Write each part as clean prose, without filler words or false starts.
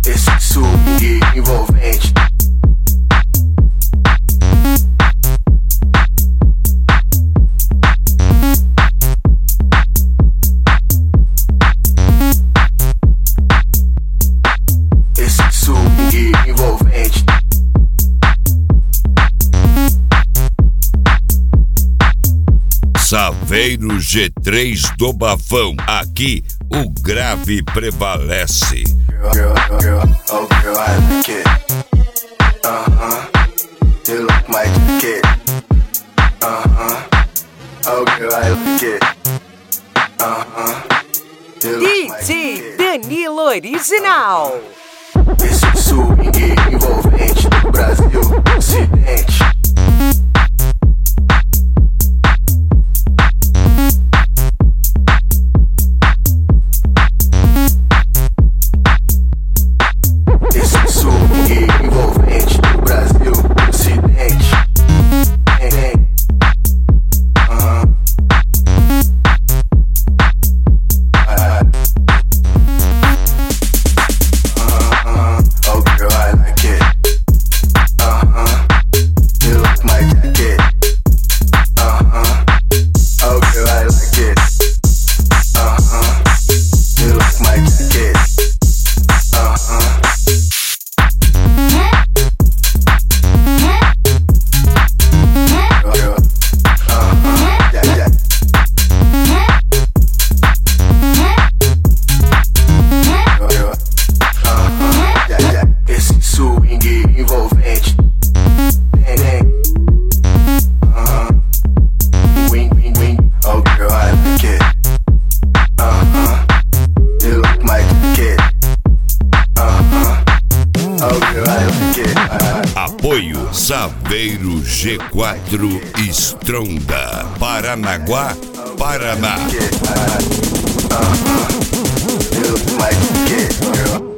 esse swing envolvente. Esse swing envolvente. Saveiro G3 do Bafão, aqui o grave prevalece. Oh girl, I like it. You like my jacket. Oh girl, I like it. You like my DJ jacket. Danilo Original. Esse swing envolvente do Brasil Ocidente. Esse swing envolvente do Brasil Ocidente. Oh girl, I like it. You like my jacket. Oh girl, I like it. You like my jacket. Esse swing envolvente. Wing, wing, wing. Oh girl, I like it. You like my jacket. Oh girl, I like it. Apoio Saveiro G4 Stronda, Paranaguá, Paraná. You like my jacket, girl.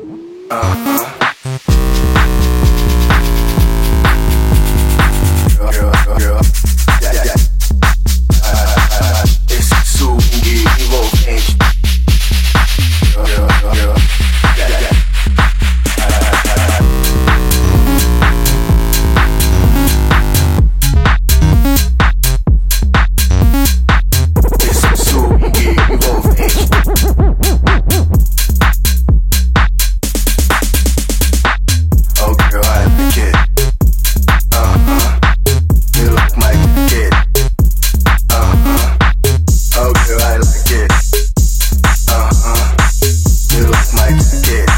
Esse swing envolvente. Esse swing envolvente. Oh girl, I like it. You like my jacket. Oh girl, I like it. You like my jacket.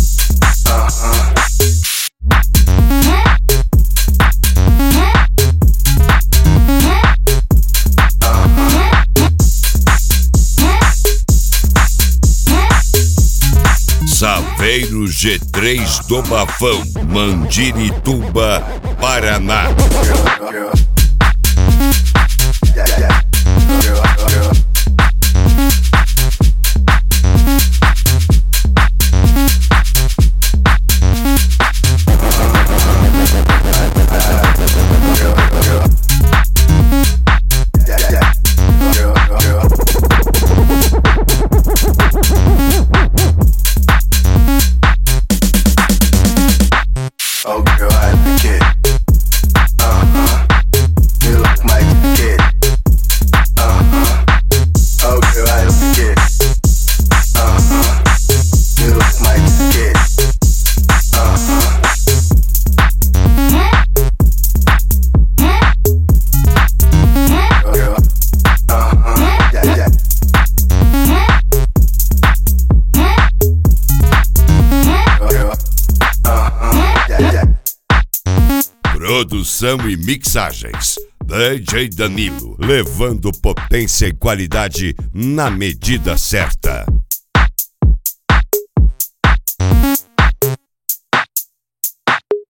Saveiro G3 do Bafão, Mandirituba, Paraná. Girl. Girl. Oh girl, I like it. You like my jacket. Oh girl, I like it. You like my jacket. Girl. Produção e mixagens, DJ Danilo, levando potência e qualidade na medida certa.